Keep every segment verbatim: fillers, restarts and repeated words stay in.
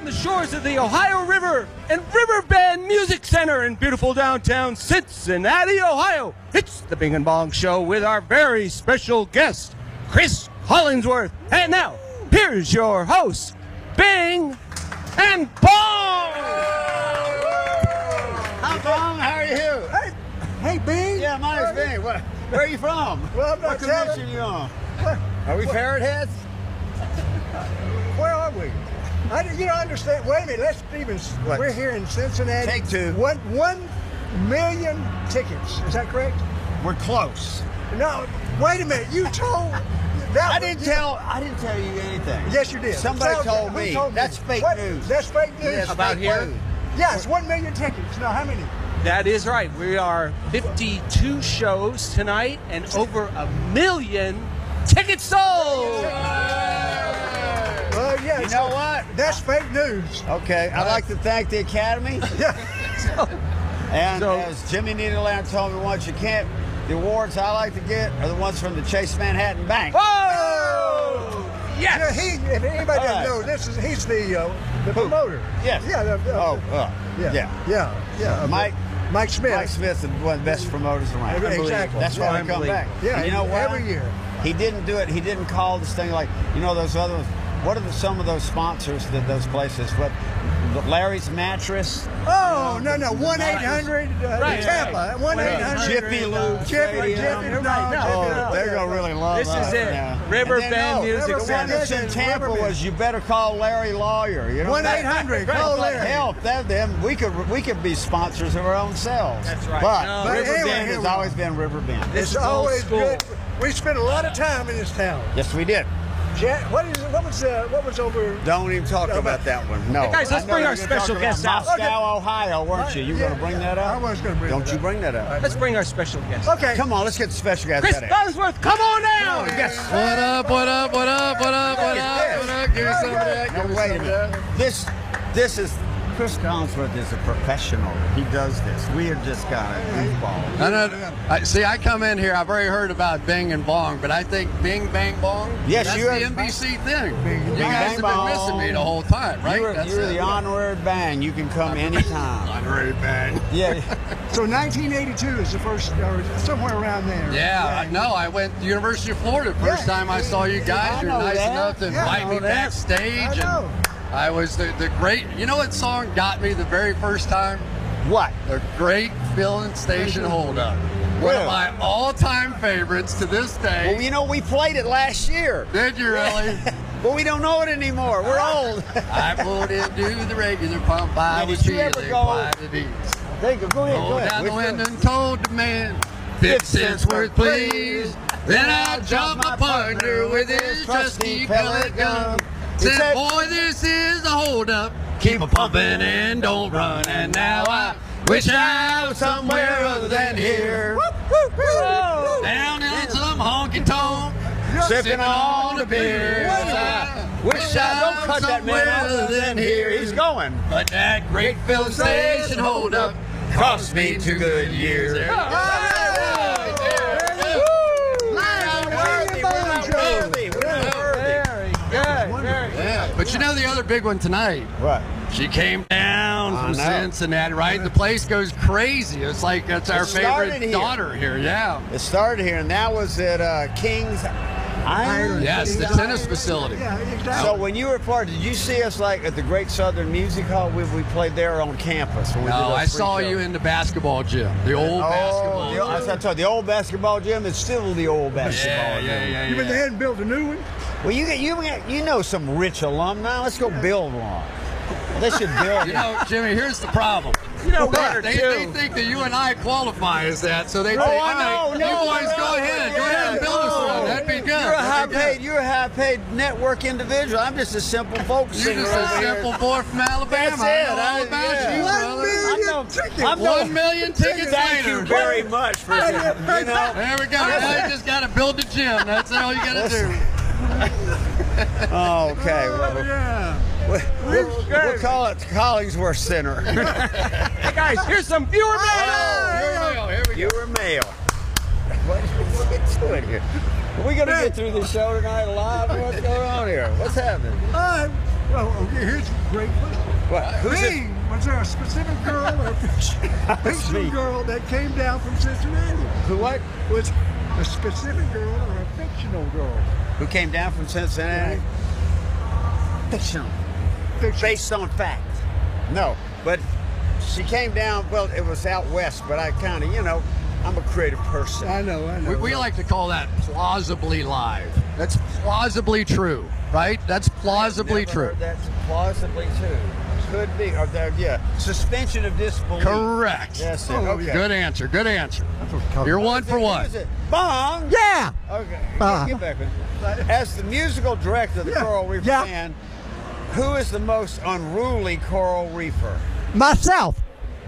the shores of the Ohio River and Riverbend Music Center in beautiful downtown Cincinnati, Ohio. It's the Bing and Bong Show with our very special guest, Chris Hollingsworth. And now, here's your host, Bing and Bong! Hi, Bong. How are you? Hey, hey, Bing. Yeah, my name's Bing. What, where are you from? Well, I'm not what convention telling. are you on? What? Are we What? parrot heads? Where are we? I, you don't understand. Wait a minute. Let's even. What? We're here in Cincinnati. Take two. One, one million tickets. Is that correct? We're close. No. Wait a minute. You told. That I was- didn't you- tell. I didn't tell you anything. Yes, you did. Somebody Who told Who me. told That's fake What? news. That's fake news. That's About fake here? news. Yes, one million tickets. Now, how many? That is right. We are fifty-two shows tonight and over a million tickets sold. Well, yeah. You so know what? That's fake news. Okay, I'd like to thank the Academy. Yeah. And So- as Jimmy Needleland told me once, you can't. The awards I like to get are the ones from the Chase Manhattan Bank. Whoa! Yeah, Yes! he, if anybody All doesn't right. know, this is he's the uh, the Who? promoter. Yes. Yeah. The, the, Oh, uh, yeah. yeah. Yeah. Yeah. Mike. Mike Smith. Mike Smith is one of the best promoters around. Exactly. That's why we come Unbelievable. back. Yeah, And you know why? every year. He didn't do it. He didn't call this thing like, you know, those other ones. What are the, some of those sponsors that those places? What? Larry's Mattress. Oh no no one eight hundred Right. Tampa one eight hundred Jiffy Lube Jiffy Stadium. Jiffy no, Right, no. Jiffy, Oh, no, they're yeah. gonna really love This us is it. now. Riverbend And then, no, Music the one Center. that's in Tampa Riverbend. was you better call Larry Lawyer. You know one eight hundred Right. call But Larry. Hell, that them we could we could be sponsors of our own selves. That's right. But, No, But Riverbend anyway, here has we always are. been Riverbend. This It's is old always school. good. We spent a lot of time in this town. Yes, we did. Jet, what is what was uh, what was over? Don't even talk No, about but- that one. No. Hey, guys, let's I know bring you our were gonna talk special about guest out. Moscow, Okay. Ohio, weren't you? You Yeah, going to bring that up? I was going to bring. Don't that you up. bring that up? Let's bring our special guest. Okay. Come on, let's get the special guest. Chris out of here. Hollingsworth, come on down! Yes. What up, what up, what up, what up, what up, what up? Give me some of that. Now, Give me wait some a of minute. that. This, this is Chris Collinsworth is a professional. He does this. We are just kind of goofballs. I know, I, see, I come in here, I've already heard about Bing and Bong, but I think Bing, Bang, Bong, Yes, that's you the have- N B C thing. Bing, you Bang, guys have been Bong. missing me the whole time, right? You're, That's you're it. the honorary bang. You can come anytime. Honorary bang. Yeah. So nineteen eighty-two is the first, or somewhere around there. Yeah, I know. I went to University of Florida the first Yeah. time I saw you guys. I You're know nice that. enough to Yeah, I invite know me that. backstage. I know. And I was the, the great, you know what song got me the very first time? What? The Great Filling Station Hold Up. One Really? of my all-time favorites to this day. Well, you know, we played it last year. Did you really? But we don't know it anymore. We're old. I pulled into the regular pump. I Now, was did you ever feeling go- quite at ease. There you go. Go ahead. Go Rolled ahead. down the Which window one? and told the man, fifty cents worth, please. Then I jumped my partner with his trusty pellet gun. He Said, said- boy, this is a hold-up. Keep a pumping and don't run. And now I wish I was somewhere other than here. Down in some honky-tonk, sipping on the beer. I wish I Don't was cut that somewhere man other out. than here. He's going. But that great filling station hold up cost me two good years. There you go. Very good. Very good. Yeah, but you know the other big one tonight? What? She came down I from know. Cincinnati, right? The place goes crazy. It's like that's our It started favorite here. daughter here. Yeah. It started here, and that was at uh, King's Iron. Yes, the tennis facility. Yeah, exactly. So when you were part, did you see us like at the Great Southern Music Hall? We, we played there on campus. When we did No, those I free saw shows. you in the basketball gym, the old Oh, basketball the, I gym. told you, the old basketball gym is still the old basketball Yeah, gym. yeah, yeah, You went yeah. ahead and built a new one. Well, you get you get- you know some rich alumni. Let's go build one. They should build You it. know, Jimmy, here's the problem. You know, one or They, they two. think that you and I qualify as that, so they Oh, say, I know. all right, No, you boys no, go ahead. Go yeah. ahead and build us one. That'd be good. You're a high That'd be good. paid. You're a high paid network individual. I'm just a simple folk You're singer just a over here. simple boy from Alabama. That's I it. know all I- about yeah. you, One brother. million I'm no- tickets. I'm no- One million tickets Thank later. you very much for you know. There we go. Now you just got to build the gym. That's all you got to do. Oh, okay. Well, Yeah. we'll, we'll, we'll call it Collingsworth Center. Hey, guys, here's some viewer mail. Here we go. Here we go. You were male. What what are we doing here? Are we going to get through this show tonight live? What's going on here? What's happening? Uh, Well, okay, here's a great question. What? Who's it? Me, was there a specific girl or a fiction- fictional me. girl that came down from Cincinnati? Who what? Was a specific girl or a fictional girl? Who came down from Cincinnati? Fictional. Fiction. Based on fact. No, but she came down, well, it was out west, but I kind of, you know, I'm a creative person. I know, I know. We, we like to call that plausibly live. That's plausibly true, right? That's plausibly Never true. heard That's plausibly true. Could be, or there, yeah, suspension of disbelief. Correct. Yes, sir. Oh, Okay. Good answer. Good answer. You're one for Who one. is it? Bong. Yeah. Okay. Uh, Get back with it. As the musical director of the Yeah. Coral Reef Yeah. Band, who is the most unruly coral reefer? Myself.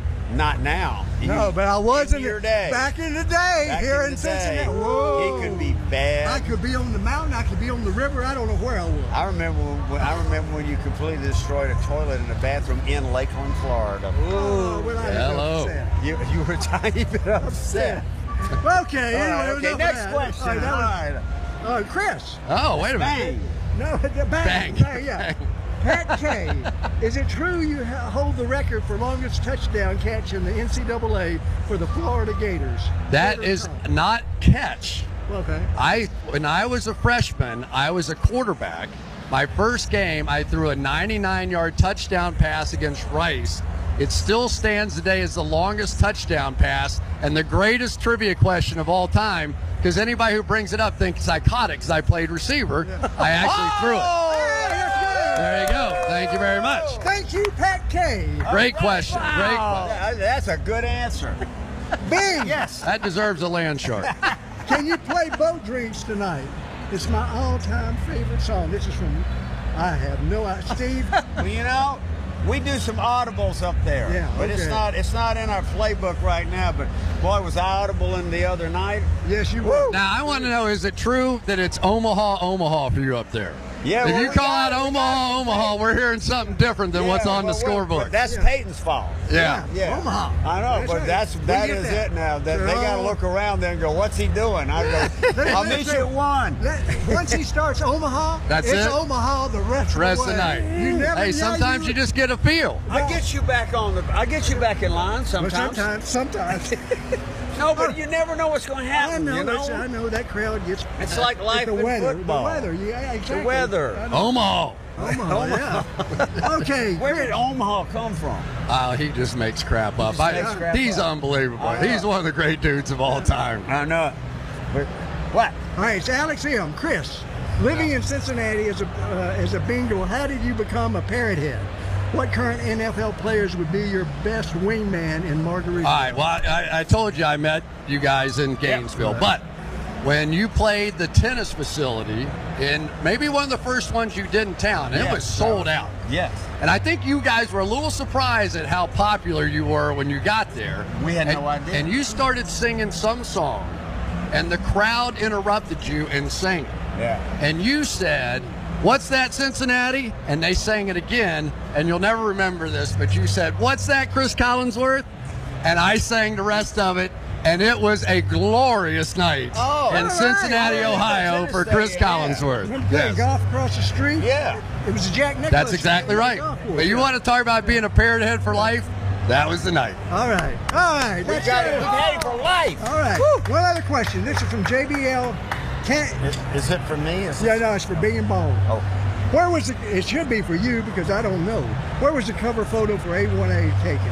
Not now. No, You- but I was in in your the, day. back in the day Back here in in, the day, Cincinnati. Whoa. He could be bad. I could be on the mountain. I could be on the river. I don't know where I was. I remember when, when I remember when you completely destroyed a toilet in a bathroom in Lakeland, Florida. Oh, well, I was Hello. upset. You you were a tiny bit upset. Okay, All right, anyway, okay, enough of next that. question. All right, that All was- right. uh, Chris. Oh, wait a minute. Bang. No, the bang. Bang. bang, yeah. Pat K, is it true you ha- hold the record for longest touchdown catch in the N C double A for the Florida Gators? That Favorite is time? not catch. Okay. I when I was a freshman, I was a quarterback. My first game, I threw a ninety-nine yard touchdown pass against Rice. It still stands today as the longest touchdown pass and the greatest trivia question of all time, because anybody who brings it up thinks psychotic because I played receiver. I actually threw it. Hey, that's good. There you go. Thank you very much. Thank you, Pat K. Great question. Great Wow. question. That- That's a good answer. Bing. Yes. That deserves a land shark. Can you play Boat Dreams tonight? It's my all-time favorite song. This is from, I have no idea. Steve, Well, you know, we do some audibles up there. Yeah, But it's okay. not it's not in our playbook right now. But boy, was I audible in the other night. yes, you will. Now, I want to know, is it true that it's Omaha, Omaha for you up there? Yeah, If well, you we call got- out we Omaha, got- Omaha, we're hearing something different than Yeah, what's on well, the well, scoreboard. That's Yeah. Peyton's fault. Yeah. Yeah, Omaha. I know, That's but right. that's We that get is that. it now. That they Oh. got to look around there and go, "What's he doing?" I go, "I'll meet you at one." Let- Once he starts Omaha, That's it's it? Omaha the rest, Rest of of the the way. night. You never, Hey, yeah, sometimes you just get a feel. I get you back on the. I get you back in line Well, sometimes. sometimes, sometimes. No, but you never know what's going to I happen. know, you that's- know, I know that crowd gets. It's like life the in weather. football. The weather, yeah, exactly. weather. I know. Omaha. Omaha, yeah. Okay, Where Chris. did Omaha come from? Oh, he just makes crap up. just I- makes crap he's up. unbelievable. I know. He's one of the great dudes of all time. I know it. But what? All right, it's Alex M. Chris, living in Cincinnati as a uh, as a Bengal, how did you become a parrot head? What current N F L players would be your best wingman in Margaritaville? All right. Well, I, I told you I met you guys in Gainesville, but when you played the tennis facility in maybe one of the first ones you did in town, it Yes. was sold out. Yes. And I think you guys were a little surprised at how popular you were when you got there. We had and, no idea. And you started singing some song, and the crowd interrupted you and sang it. Yeah. And you said, "What's that, Cincinnati?" And they sang it again, and you'll never remember this, but you said, "What's that, Chris Collinsworth?" And I sang the rest of it, and it was a glorious night Oh, in all right. Cincinnati, All right. Ohio Tennis for day, Chris yeah. Collinsworth. Remember playing Yes. golf across the street? Yeah. It was a Jack Nicklaus. That's exactly right. golf course, But you yeah. want to talk about being a parrot head for life? That was the night. All right. All right. We That's got it. it. We got it for life. All right. One other question. This is from J B L. Can't, Is, is it for me? Is yeah, no, it's for Bing and Bong. Oh. Where was the, it should be for you because I don't know. Where was the cover photo for A one A taken?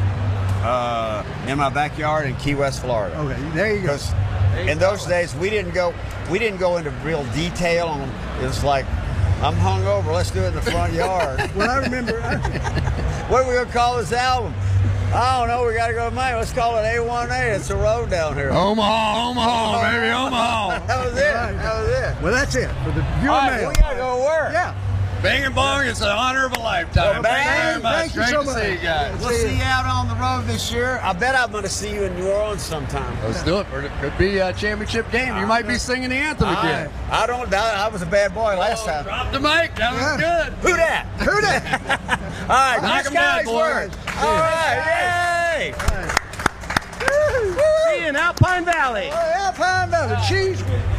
Uh, in my backyard in Key West, Florida. Okay, there you go. Because in those days we didn't go we didn't go into real detail on. It was like, I'm hungover. Let's do it in the front yard. Well, I remember. I, What are we gonna call this album? I don't know. We gotta go to Maine. Let's call it A one A. It's a road down here. Omaha, Omaha, baby, Omaha. That was it. That was it. well, that's it for the viewer All right, mail. we gotta go to work. Yeah. Bing and Bong, it's an honor of a lifetime. Well, Thank you very bang, much. thank you Great so to much. see you guys. We'll see you out on the road this year. I bet I'm gonna see you in New Orleans sometime. Let's do it. Or it could be a championship game. You might be singing the anthem again. I, I don't. I, I was a bad boy last time. Drop the mic. That was Yeah. good. Who that? Who that? All right, Knock Chris 'em dead, Collinsworth. All right, yay! See you in Alpine Valley. Oh, Alpine Valley cheese.